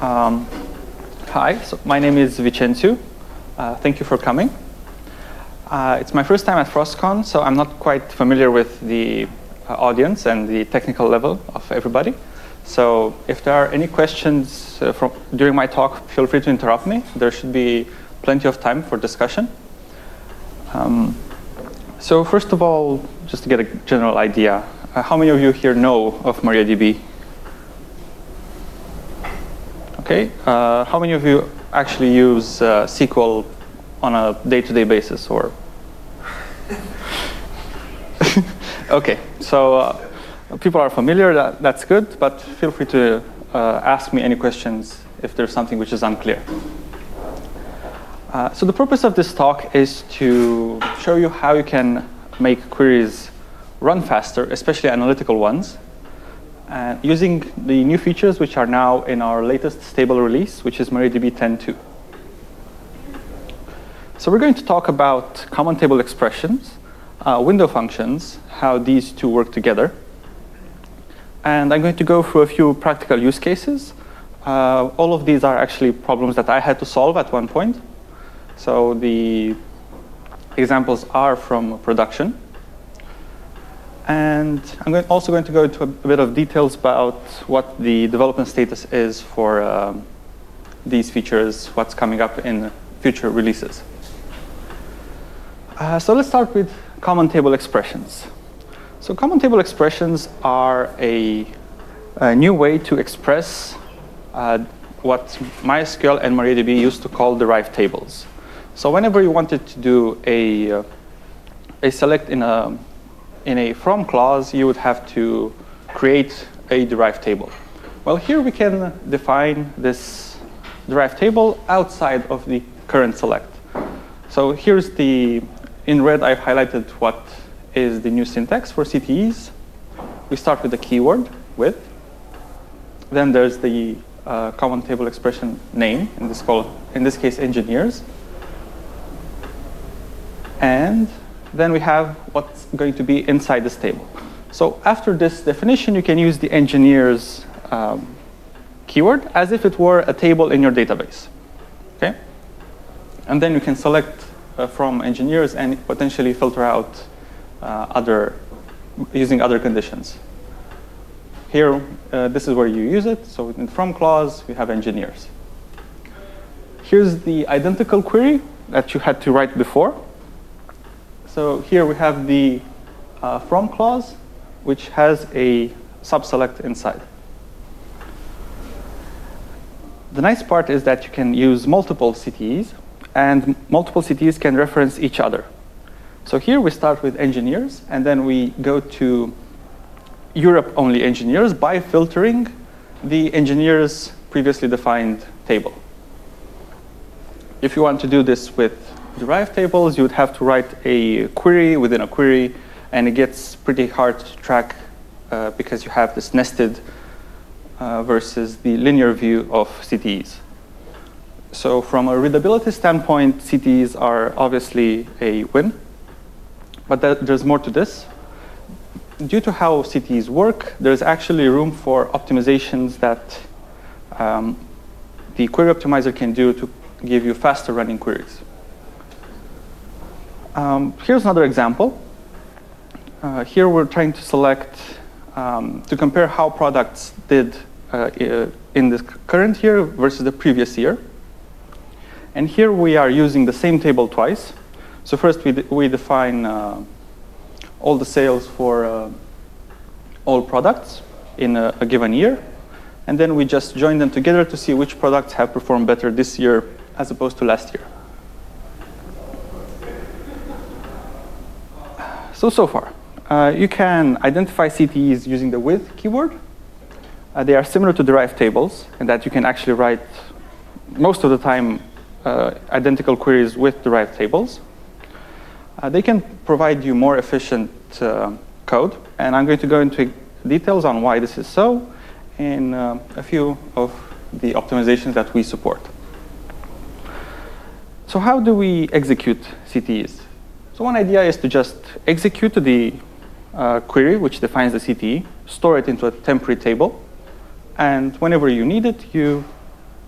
Um, Hi, so my name is Vicențiu. Thank you for coming. It's my first time at FrostCon, so I'm not quite familiar with the audience and the technical level of everybody. So if there are any questions during my talk, feel free to interrupt me. There should be plenty of time for discussion. So first of all, just to get a general idea, how many of you here know of MariaDB? Okay, how many of you actually use SQL on a day-to-day basis, or? Okay, so people are familiar, that's good, but feel free to ask me any questions if there's something which is unclear. So the purpose of this talk is to show you how you can make queries run faster, especially analytical ones, using the new features which are now in our latest stable release, which is MariaDB 10.2. So we're going to talk about common table expressions, window functions, how these two work together. And I'm going to go through a few practical use cases. All of these are actually problems that I had to solve at one point. So the examples are from production. And I'm also going to go into a bit of details about what the development status is for these features, what's coming up in future releases. So let's start with common table expressions. So common table expressions are a new way to express what MySQL and MariaDB used to call derived tables. So whenever you wanted to do a select in a from clause, you would have to create a derived table. Well, here we can define this derived table outside of the current select. So here's in red, I've highlighted what is the new syntax for CTEs. We start with the keyword, with. Then there's the common table expression name, in this case, engineers. And then we have what's going to be inside this table. So after this definition, you can use the engineers keyword as if it were a table in your database. Okay? And then you can select from engineers and potentially filter out using other conditions. Here, this is where you use it. So in from clause, we have engineers. Here's the identical query that you had to write before. So here we have the from clause, which has a subselect inside. The nice part is that you can use multiple CTEs, and multiple CTEs can reference each other. So here we start with engineers, and then we go to Europe-only engineers by filtering the engineers previously defined table. If you want to do this with derived tables, you would have to write a query within a query, and it gets pretty hard to track because you have this nested versus the linear view of CTEs. So from a readability standpoint, CTEs are obviously a win, but there's more to this. Due to how CTEs work, there's actually room for optimizations that the query optimizer can do to give you faster running queries. Here's another example. Here we're trying to select, to compare how products did in this current year versus the previous year. And here we are using the same table twice. So first we define all the sales for all products in a given year. And then we just join them together to see which products have performed better this year as opposed to last year. So far, you can identify CTEs using the with keyword. They are similar to derived tables in that you can actually write, most of the time, identical queries with derived tables. They can provide you more efficient code, and I'm going to go into details on why this is so in a few of the optimizations that we support. So how do we execute CTEs? So one idea is to just execute the query, which defines the CTE, store it into a temporary table, and whenever you need it, you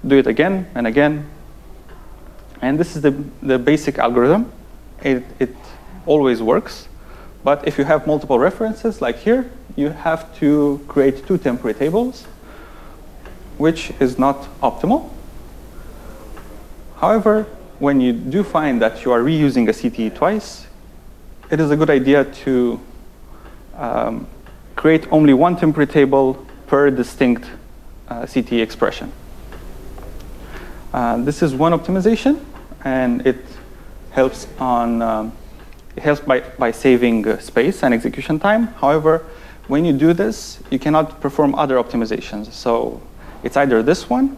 do it again and again. And this is the basic algorithm. It always works. But if you have multiple references, like here, you have to create 2 temporary tables, which is not optimal. However, when you do find that you are reusing a CTE twice, it is a good idea to create only 1 temporary table per distinct CTE expression. This is one optimization, and it helps by saving space and execution time. However, when you do this, you cannot perform other optimizations. So it's either this one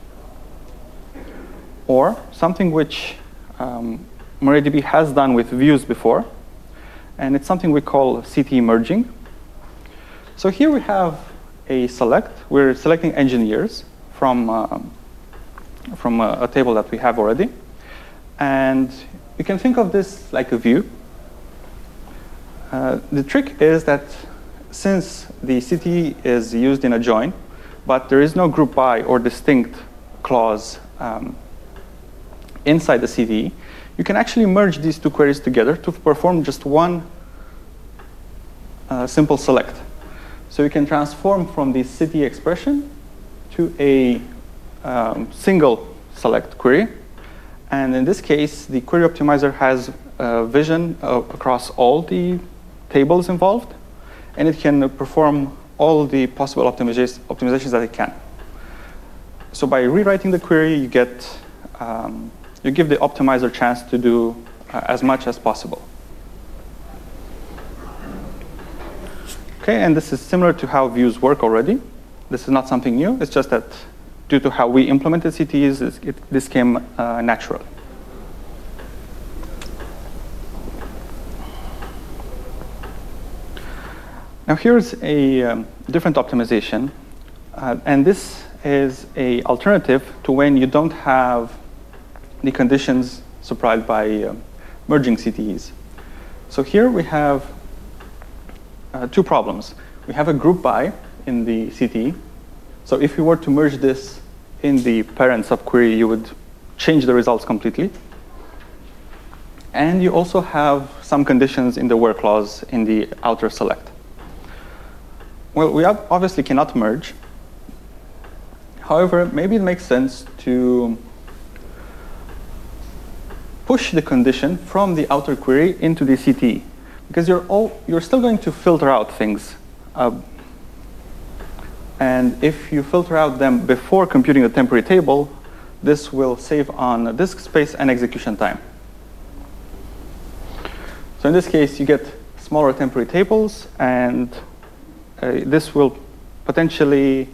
or something which MariaDB has done with views before, and it's something we call CTE merging. So here we have a select. We're selecting engineers from a table that we have already. And you can think of this like a view. The trick is that since the CTE is used in a join, but there is no group by or distinct clause inside the CTE, you can actually merge these 2 queries together to perform just one simple select. So you can transform from the CTE expression to a single select query. And in this case, the query optimizer has vision across all the tables involved, and it can perform all the possible optimizations that it can. So by rewriting the query, you give the optimizer a chance to do as much as possible. Okay, and this is similar to how views work already. This is not something new. It's just that due to how we implemented CTEs, this came natural. Now here's a different optimization, and this is an alternative to when you don't have the conditions supplied by merging CTEs. So here we have 2 problems. We have a group by in the CTE. So if you were to merge this in the parent subquery, you would change the results completely. And you also have some conditions in the where clause in the outer select. Well, we obviously cannot merge. However, maybe it makes sense to push the condition from the outer query into the CTE, because you're still going to filter out things. And if you filter out them before computing the temporary table, this will save on disk space and execution time. So in this case, you get smaller temporary tables, and this will potentially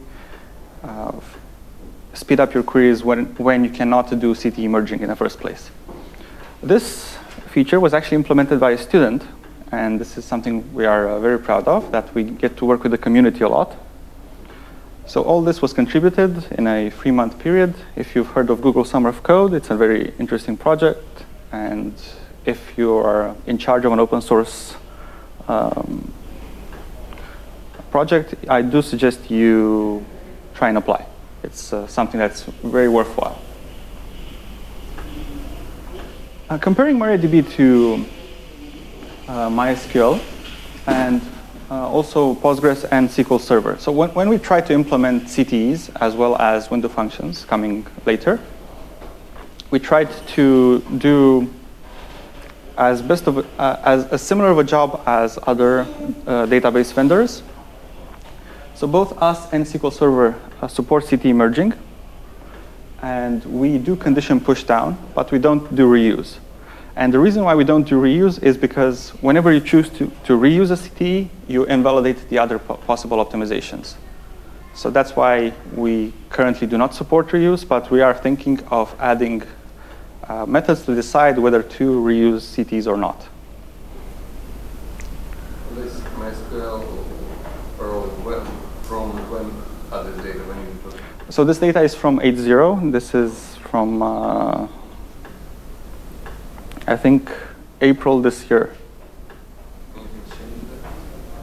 speed up your queries when you cannot do CTE merging in the first place. This feature was actually implemented by a student, and this is something we are very proud of, that we get to work with the community a lot. So all this was contributed in a 3-month period. If you've heard of Google Summer of Code, it's a very interesting project. And if you are in charge of an open source project, I do suggest you try and apply. It's something that's very worthwhile. Comparing MariaDB to MySQL and also Postgres and SQL Server. So when we try to implement CTEs as well as window functions coming later, we tried to do as similar of a job as other database vendors. So both us and SQL Server support CTE merging, and we do condition push down, but we don't do reuse. And the reason why we don't do reuse is because whenever you choose to reuse a CTE, you invalidate the other possible optimizations. So that's why we currently do not support reuse, but we are thinking of adding methods to decide whether to reuse CTEs or not. This MySQL from when are this data when you input? So this data is from 8.0. This is from I think April this year.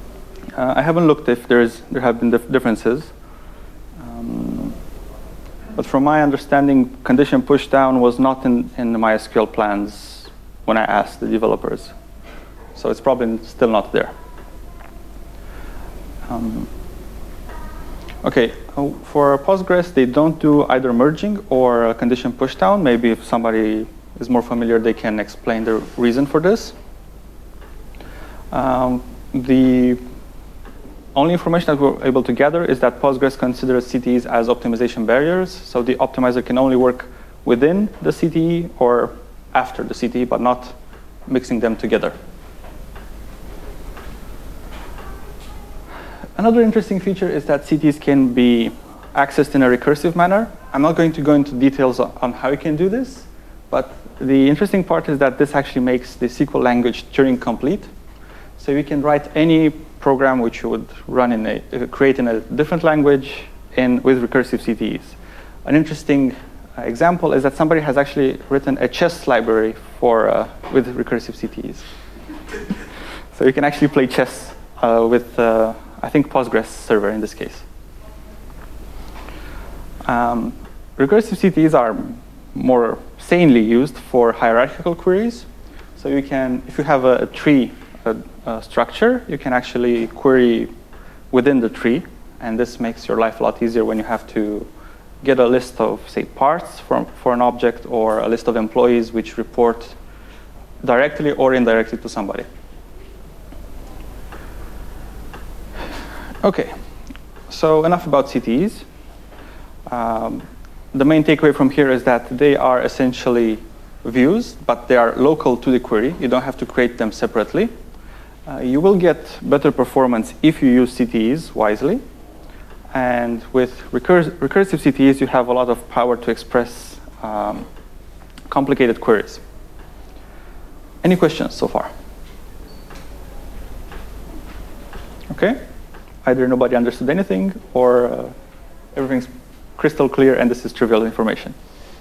I haven't looked if there have been differences, But from my understanding, condition pushdown was not in the MySQL plans when I asked the developers. So it's probably still not there. Okay, for Postgres, they don't do either merging or condition pushdown. Maybe if somebody is more familiar, they can explain the reason for this. The only information that we're able to gather is that Postgres considers CTEs as optimization barriers. So the optimizer can only work within the CTE or after the CTE, but not mixing them together. Another interesting feature is that CTEs can be accessed in a recursive manner. I'm not going to go into details on how you can do this, but the interesting part is that this actually makes the SQL language Turing complete. So you can write any program which you would run create in a different language with recursive CTEs. An interesting example is that somebody has actually written a chess library with recursive CTEs. So you can actually play chess with, I think, Postgres server in this case. Recursive CTEs are more sanely used for hierarchical queries. So you can, if you have a tree structure, you can actually query within the tree, and this makes your life a lot easier when you have to get a list of, say, parts for an object or a list of employees which report directly or indirectly to somebody. Okay, so enough about CTEs. The main takeaway from here is that they are essentially views, but they are local to the query. You don't have to create them separately. You will get better performance if you use CTEs wisely. And with recursive CTEs, you have a lot of power to express complicated queries. Any questions so far? Okay. Either nobody understood anything, or everything's crystal clear and this is trivial information.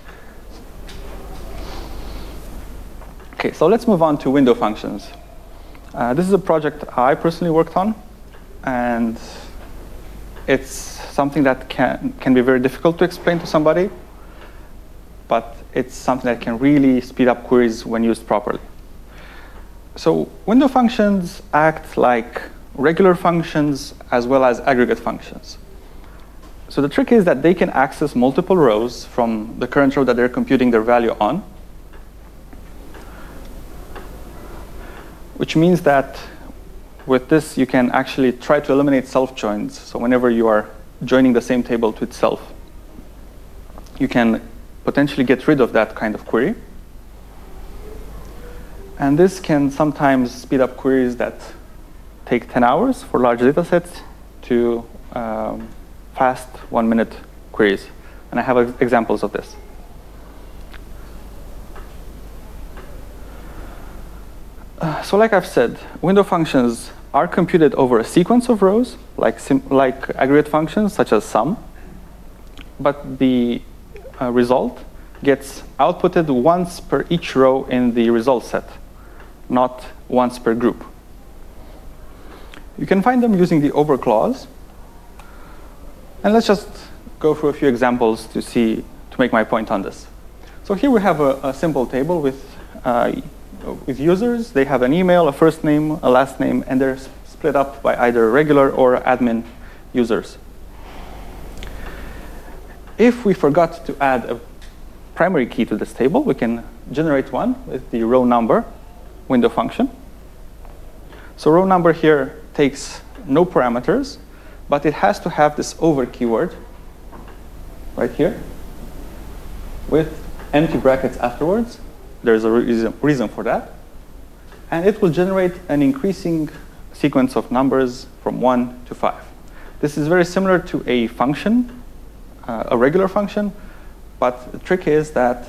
Okay, so let's move on to window functions. This is a project I personally worked on, and it's something that can be very difficult to explain to somebody, but it's something that can really speed up queries when used properly. So window functions act like regular functions as well as aggregate functions. So the trick is that they can access multiple rows from the current row that they're computing their value on, which means that with this, you can actually try to eliminate self-joins. So whenever you are joining the same table to itself, you can potentially get rid of that kind of query. And this can sometimes speed up queries that take 10 hours for large data sets to fast 1-minute queries. And I have examples of this. So like I've said, window functions are computed over a sequence of rows, like aggregate functions such as sum. But the result gets outputted once per each row in the result set, not once per group. You can find them using the over clause. And let's just go through a few examples to make my point on this. So here we have a simple table with users. They have an email, a first name, a last name, and they're split up by either regular or admin users. If we forgot to add a primary key to this table, we can generate one with the row number window function. So row number here takes no parameters, but it has to have this over keyword right here with empty brackets afterwards. There's a reason for that. And it will generate an increasing sequence of numbers from 1 to 5. This is very similar to a function, a regular function, but the trick is that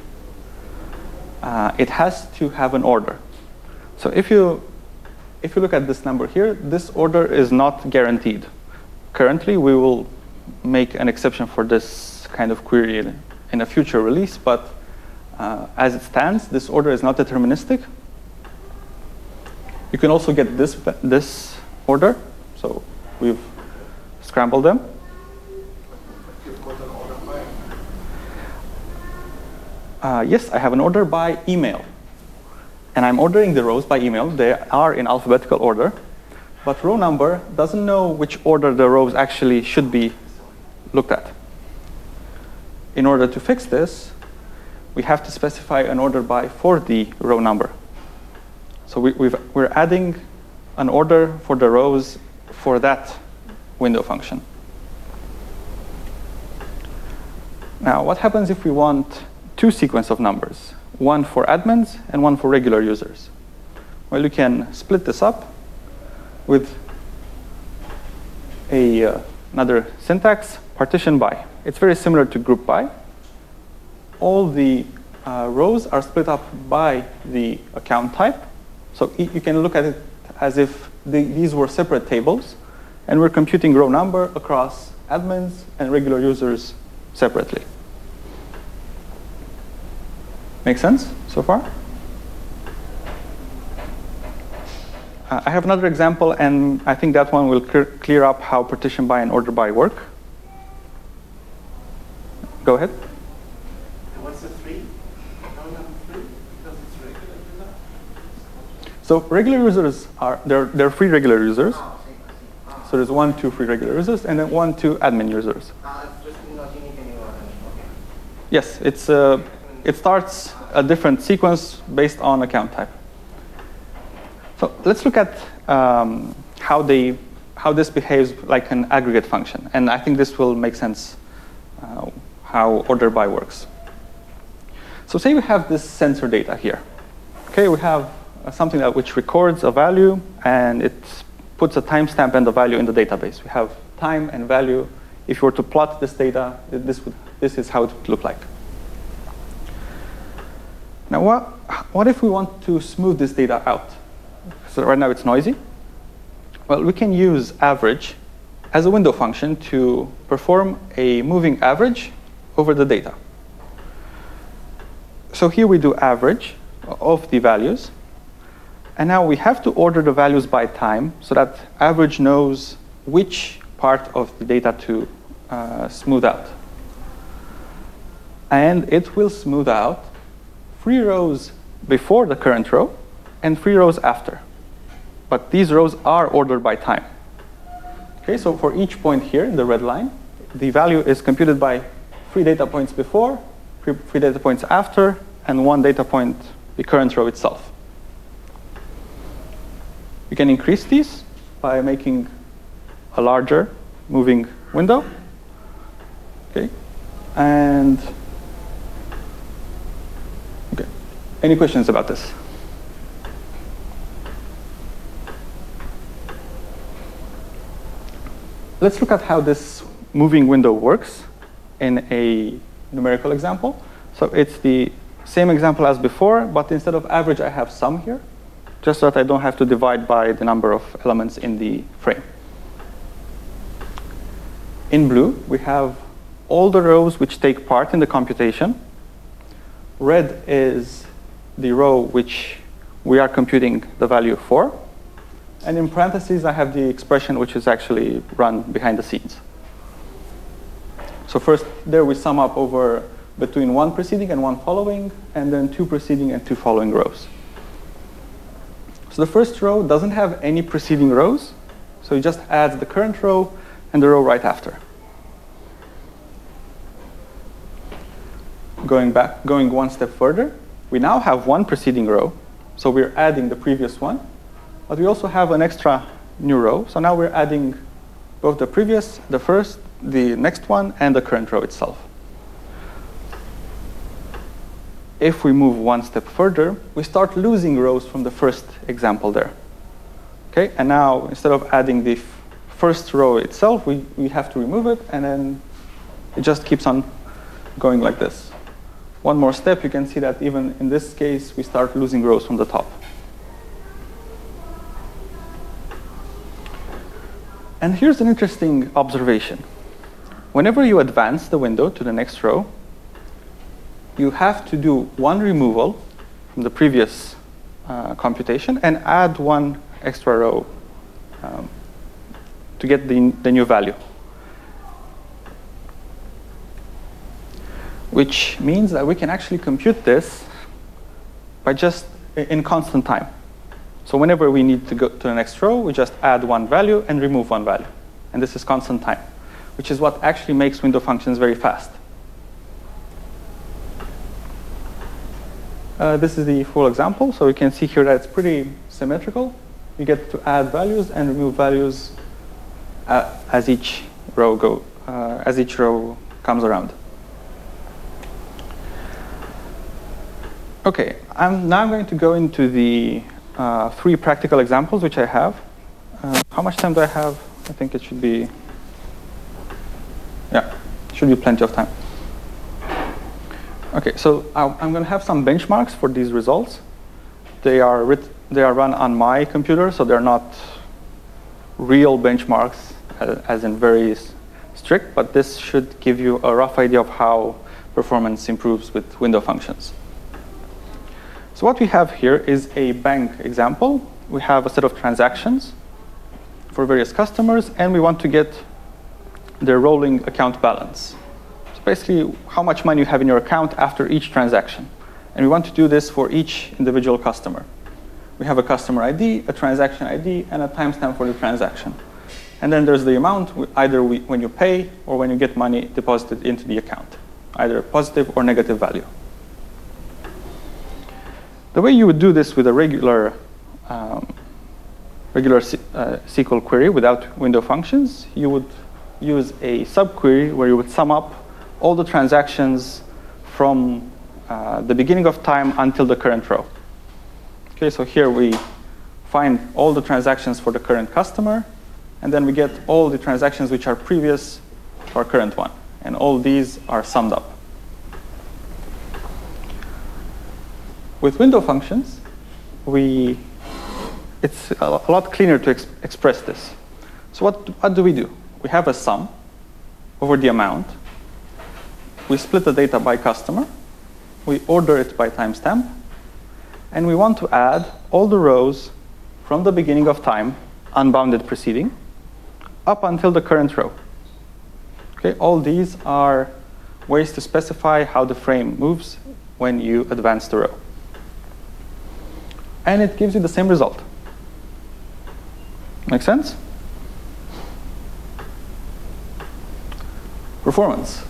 it has to have an order. So if you look at this number here, this order is not guaranteed. Currently, we will make an exception for this kind of query in a future release, but as it stands, this order is not deterministic. You can also get this order. So we've scrambled them. You've got an order by? Yes, I have an order by email. And I'm ordering the rows by email. They are in alphabetical order. But row number doesn't know which order the rows actually should be looked at. In order to fix this, we have to specify an order by for the row number. So we're adding an order for the rows for that window function. Now, what happens if we want two sequences of numbers, one for admins and one for regular users? Well, you can split this up with another syntax, partition by. It's very similar to group by. All the rows are split up by the account type. So you can look at it as if these were separate tables, and we're computing row number across admins and regular users separately. Make sense so far? I have another example, and I think that one will clear up how partition by and order by work. Go ahead. And what's the 3? Row number 3? Because it's regular user? So regular users are, they're free regular users. Oh, I see. So there's 1, 2 free regular users, and then 1, 2 admin users. It's just not unique anymore. Okay. Yes, it starts a different sequence based on account type. So let's look at how this behaves like an aggregate function. And I think this will make sense how order by works. So say we have this sensor data here. Okay, we have something which records a value, and it puts a timestamp and a value in the database. We have time and value. If you were to plot this data, this is how it would look like. Now, what if we want to smooth this data out? So right now it's noisy. Well, we can use average as a window function to perform a moving average over the data. So here we do average of the values. And now we have to order the values by time so that average knows which part of the data to smooth out. And it will smooth out 3 rows before the current row and 3 rows after. But these rows are ordered by time. Okay, so for each point here in the red line, the value is computed by 3 data points before, 3 data points after, and 1 data point, the current row itself. You can increase these by making a larger moving window. Okay, and okay, any questions about this? Let's look at how this moving window works in a numerical example. So it's the same example as before, but instead of average, I have sum here, just so that I don't have to divide by the number of elements in the frame. In blue, we have all the rows which take part in the computation. Red is the row which we are computing the value for. And in parentheses, I have the expression which is actually run behind the scenes. So first, there we sum up over between 1 preceding and 1 following, and then 2 preceding and 2 following rows. So the first row doesn't have any preceding rows, so it just adds the current row and the row right after. Going 1 step further, we now have 1 preceding row, so we're adding the previous one. But we also have an extra new row. So now we're adding both the previous, the first, the next one, and the current row itself. If we move 1 step further, we start losing rows from the first example there. Okay, and now instead of adding the first row itself, we have to remove it, and then it just keeps on going like this. One more step, you can see that even in this case, we start losing rows from the top. And here's an interesting observation. Whenever you advance the window to the next row, you have to do 1 removal from the previous computation and add 1 extra row to get the new value. which means that we can actually compute this by just in constant time. So whenever we need to go to the next row, we just add one value and remove one value. And this is constant time, which is what actually makes window functions very fast. This is the full example. So we can see here that it's pretty symmetrical. You get to add values and remove values as each row comes around. Okay, now I'm going to go into the 3 practical examples which I have. How much time do I have? I think it should be, should be plenty of time. Okay, so I'm going to have some benchmarks for these results. They are run on my computer, so they're not real benchmarks, as in very strict, but this should give you a rough idea of how performance improves with window functions. So what we have here is a bank example. We have a set of transactions for various customers, and we want to get their rolling account balance. So basically, how much money you have in your account after each transaction. And we want to do this for each individual customer. We have a customer ID, a transaction ID, and a timestamp for the transaction. And then there's the amount, either when you pay or when you get money deposited into the account, either a positive or negative value. The way you would do this with a regular SQL query without window functions, you would use a subquery where you would sum up all the transactions from the beginning of time until the current row. Okay, so here we find all the transactions for the current customer, and then we get all the transactions which are previous to our current one. And all these are summed up. With window functions, it's a lot cleaner to express this. So what do? We have a sum over the amount. We split the data by customer. We order it by timestamp. And we want to add all the rows from the beginning of time, unbounded preceding, up until the current row. Okay, all these are ways to specify how the frame moves when you advance the row. And it gives you the same result. Make sense? Performance.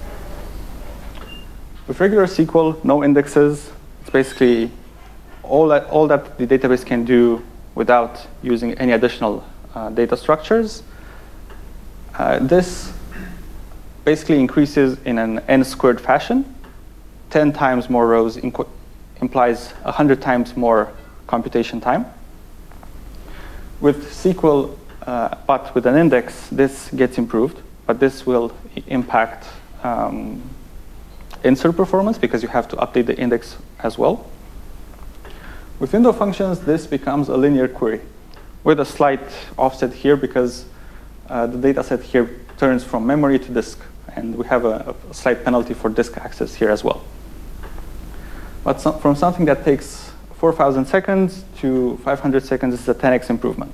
With regular SQL, no indexes. It's basically all that the database can do without using any additional data structures. This basically increases in an n-squared fashion. 10 times more rows implies 100 times more computation time. With SQL, but with an index, this gets improved, but this will impact insert performance because you have to update the index as well. With window functions, this becomes a linear query with a slight offset here because the data set here turns from memory to disk, and we have a slight penalty for disk access here as well. But from something that takes 4,000 seconds to 500 seconds, is a 10x improvement.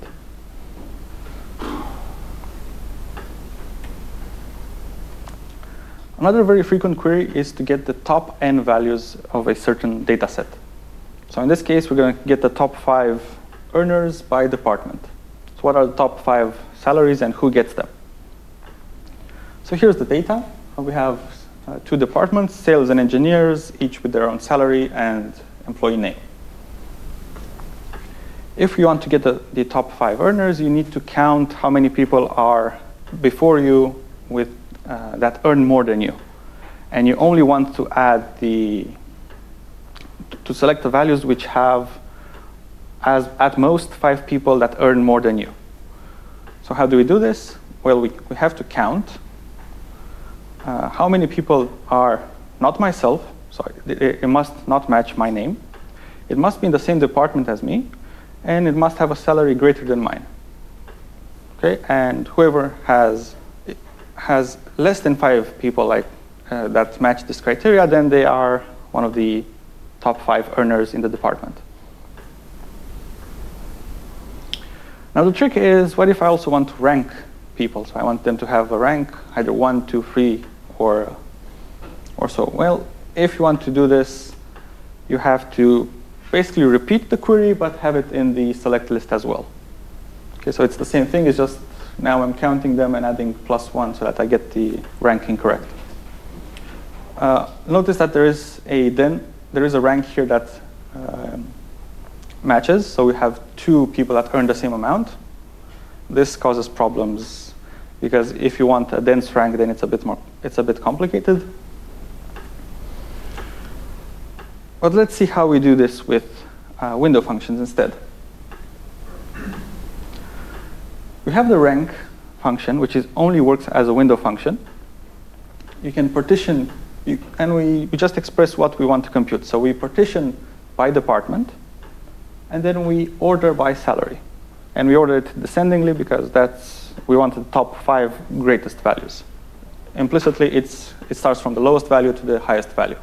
Another very frequent query is to get the top n values of a certain data set. So in this case, we're going to get the top 5 earners by department. So what are the top 5 salaries and who gets them? So here's the data. We have 2 departments, sales and engineers, each with their own salary and employee name. If you want to get the top 5 earners, you need to count how many people are before you with that earn more than you. And you only want to add to select the values which have as at most 5 people that earn more than you. So how do we do this? Well, we have to count how many people are not myself, so it must not match my name. It must be in the same department as me, and it must have a salary greater than mine. Okay, and whoever has less than 5 people that match this criteria, then they are one of the top 5 earners in the department. Now the trick is, what if I also want to rank people? So I want them to have a rank, either 1, 2, 3, or so. Well, if you want to do this, you have to basically repeat the query, but have it in the select list as well. Okay, so it's the same thing, it's just now I'm counting them and adding +1 so that I get the ranking correct. Notice that there is a rank here that matches, so we have 2 people that earn the same amount. This causes problems because if you want a dense rank, then it's a bit complicated. But let's see how we do this with window functions instead. We have the rank function, which only works as a window function. You can partition, and we just express what we want to compute. So we partition by department, and then we order by salary. And we order it descendingly because we want the top 5 greatest values. Implicitly, it starts from the lowest value to the highest value.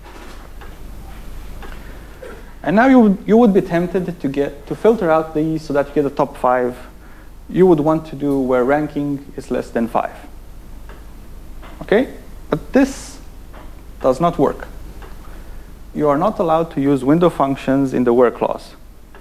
And now you would be tempted to filter out these so that you get the top 5. You would want to do where ranking is less than 5. Okay? But this does not work. You are not allowed to use window functions in the where clause.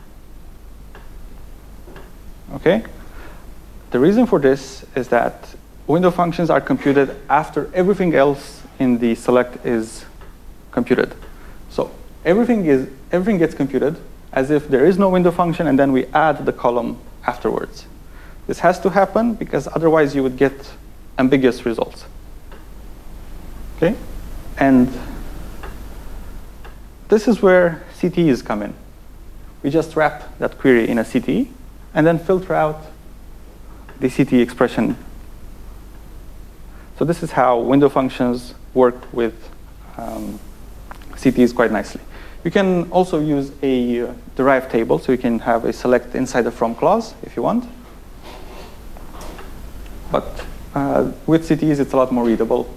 Okay? The reason for this is that window functions are computed after everything else in the select is computed. So everything gets computed as if there is no window function, and then we add the column afterwards. This has to happen because otherwise you would get ambiguous results. Okay? And this is where CTEs come in. We just wrap that query in a CTE and then filter out the CTE expression. So this is how window functions work with CTEs quite nicely. You can also use a derived table, so you can have a select inside the from clause if you want. But with CTEs, it's a lot more readable.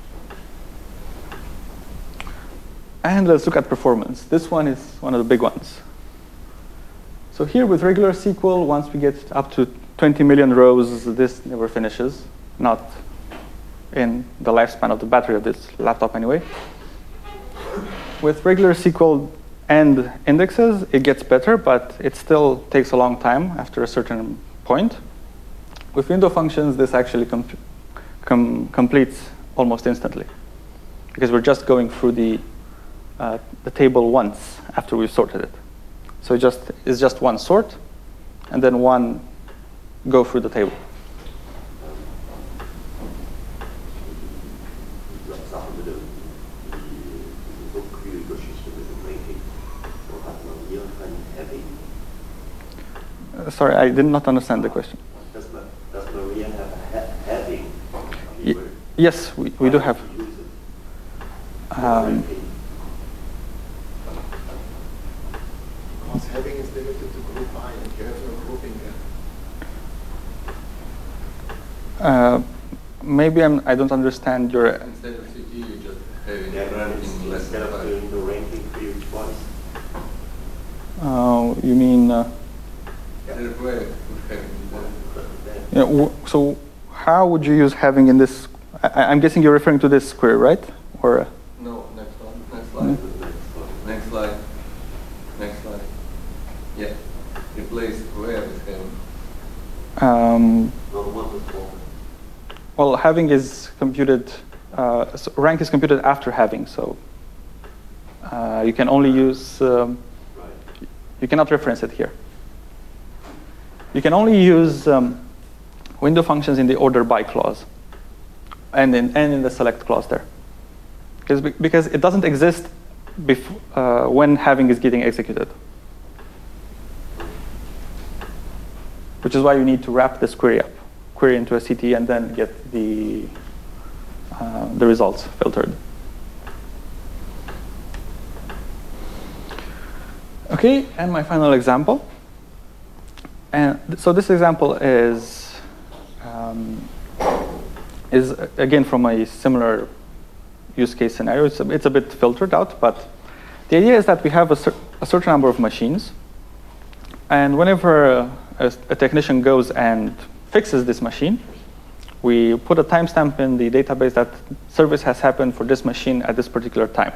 And let's look at performance. This one is one of the big ones. So here with regular SQL, once we get up to 20 million rows, this never finishes. Not in the lifespan of the battery of this laptop anyway. With regular SQL and indexes, it gets better, but it still takes a long time after a certain point. With window functions, this actually completes almost instantly, because we're just going through the table once after we've sorted it. So it's just one sort, and then one go through the table. Sorry, I did not understand the question. Does Maria have a heading? Yes, we do have. Because heading is limited to group I, and you have no grouping there. Maybe I don't understand your. Instead of CT, you just have ranking less Instead than of 5. doing the ranking for you twice. You mean? There's a way of having So how would you use having in this? I'm guessing you're referring to this query, right? Or No, next one. Next slide. Next slide. Next slide. Yeah. Replace where with having. Not one with four. well, having is computed. So rank is computed after having. So you can only use. You cannot reference it here. You can only use window functions in the order by clause, and in the select clause there, because it doesn't exist when having is getting executed, which is why you need to wrap this query into a CT and then get the results filtered. Okay, and my final example. And so this example is again from a similar use case scenario. It's a bit filtered out, but the idea is that we have a certain number of machines, and whenever a technician goes and fixes this machine, We put a timestamp in the database that service has happened for this machine at this particular time.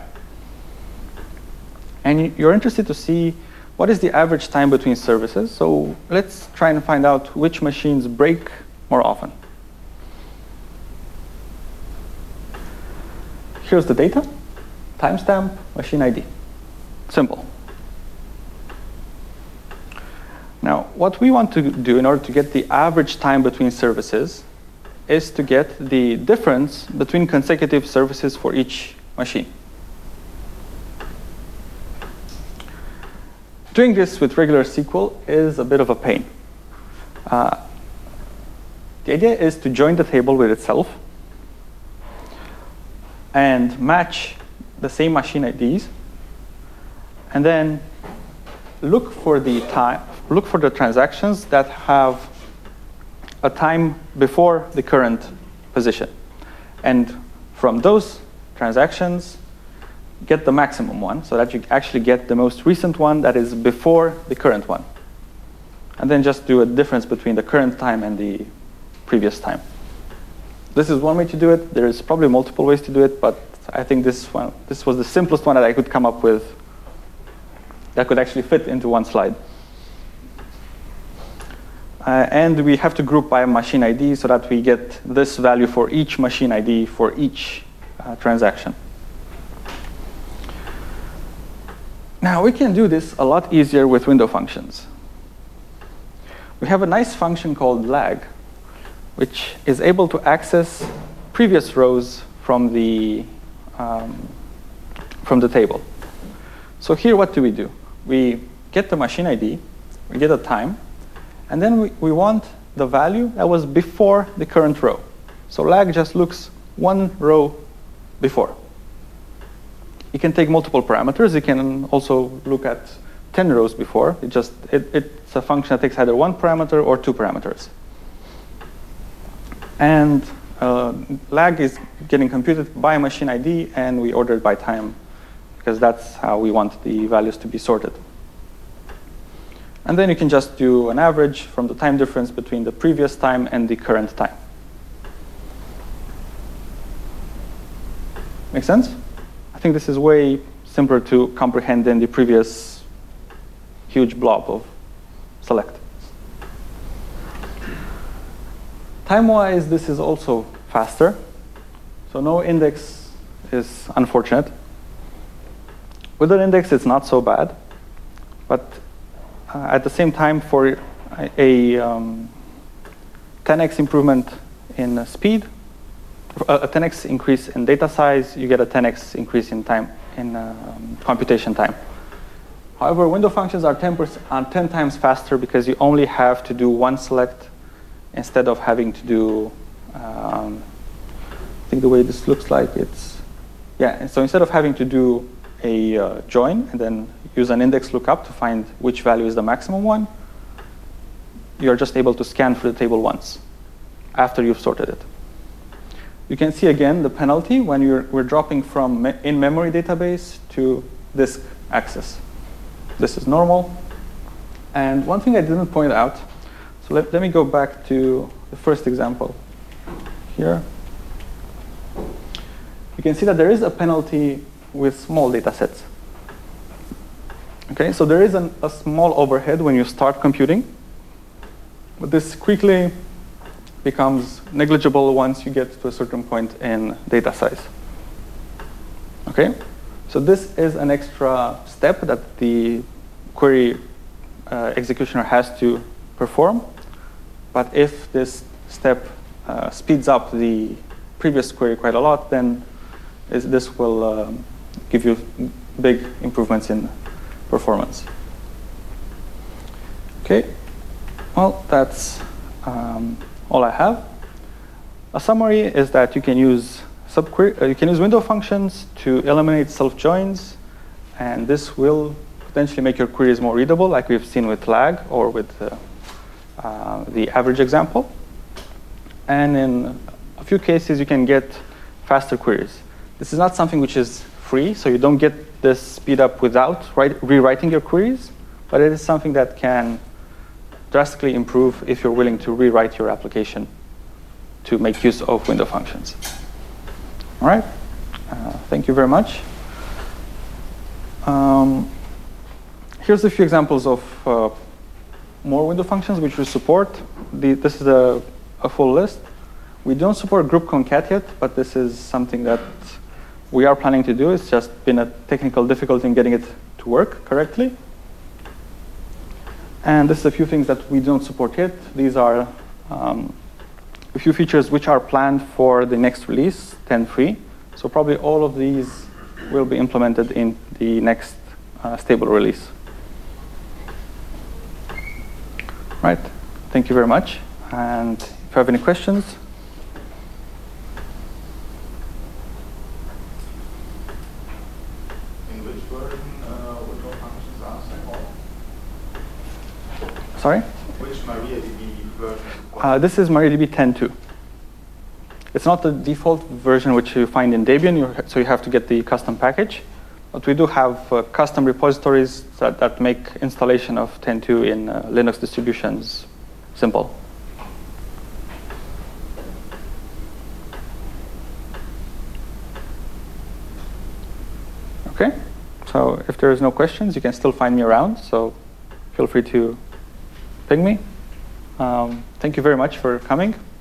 And you're interested to see what is the average time between services. So let's try and find out which machines break more often. Here's the data, timestamp, machine ID. Simple. Now, what we want to do in order to get the average time between services is to get the difference between consecutive services for each machine. Doing this with regular SQL is a bit of a pain. The idea is to join the table with itself and match the same machine IDs, and then look for the transactions that have a time before the current position. And from those transactions, get the maximum one so that you actually get the most recent one that is before the current one. And then just do a difference between the current time and the previous time. This is one way to do it. There's probably multiple ways to do it, but I think this was the simplest one that I could come up with that could actually fit into one slide. And we have to group by machine ID so that we get this value for each machine ID for each transaction. Now, we can do this a lot easier with window functions. We have a nice function called lag, which is able to access previous rows from the table. So here, what do? We get the machine ID, we get a time, and then we want the value that was before the current row. So lag just looks one row before. You can take multiple parameters. You can also look at 10 rows before. It's a function that takes either one parameter or two parameters. And lag is getting computed by machine ID, and we order it by time, because that's how we want the values to be sorted. And then you can just do an average from the time difference between the previous time and the current time. Make sense? I think this is way simpler to comprehend than the previous huge blob of select. Time-wise, this is also faster. So no index is unfortunate. With an index, it's not so bad. But at the same time, for a 10x improvement in speed, a 10x increase in data size, you get a 10x increase in time, in computation time. However, window functions are 10 times faster because you only have to do one select instead of having to do, I think the way this looks like, so instead of having to do a join and then use an index lookup to find which value is the maximum one, you're just able to scan through the table once after you've sorted it. You can see again the penalty when we're dropping from in-memory database to disk access. This is normal. And one thing I didn't point out, so let me go back to the first example here. You can see that there is a penalty with small data sets. Okay, so there is a small overhead when you start computing, but this quickly becomes negligible once you get to a certain point in data size. Okay, so this is an extra step that the query executioner has to perform, but if this step speeds up the previous query quite a lot, then this will give you big improvements in performance. Okay, well, that's all I have. A summary is that you can use window functions to eliminate self-joins, and this will potentially make your queries more readable, like we've seen with lag or with the average example. And in a few cases, you can get faster queries. This is not something which is free, so you don't get this speed up without rewriting your queries, but it is something that can drastically improve if you're willing to rewrite your application to make use of window functions. All right, thank you very much. Here's a few examples of more window functions which we support. This is a full list. We don't support group concat yet, but this is something that we are planning to do. It's just been a technical difficulty in getting it to work correctly. And this is a few things that we don't support yet. These are a few features which are planned for the next release, 10.3. So probably all of these will be implemented in the next stable release. Right, thank you very much. And if you have any questions. In which version window functions are supported? Sorry? Which MariaDB version is supported? This is MariaDB 10.2. It's not the default version which you find in Debian, so you have to get the custom package. But we do have custom repositories that make installation of 10.2 in Linux distributions simple. Okay, so if there's no questions, you can still find me around, so feel free to ping me. Thank you very much for coming.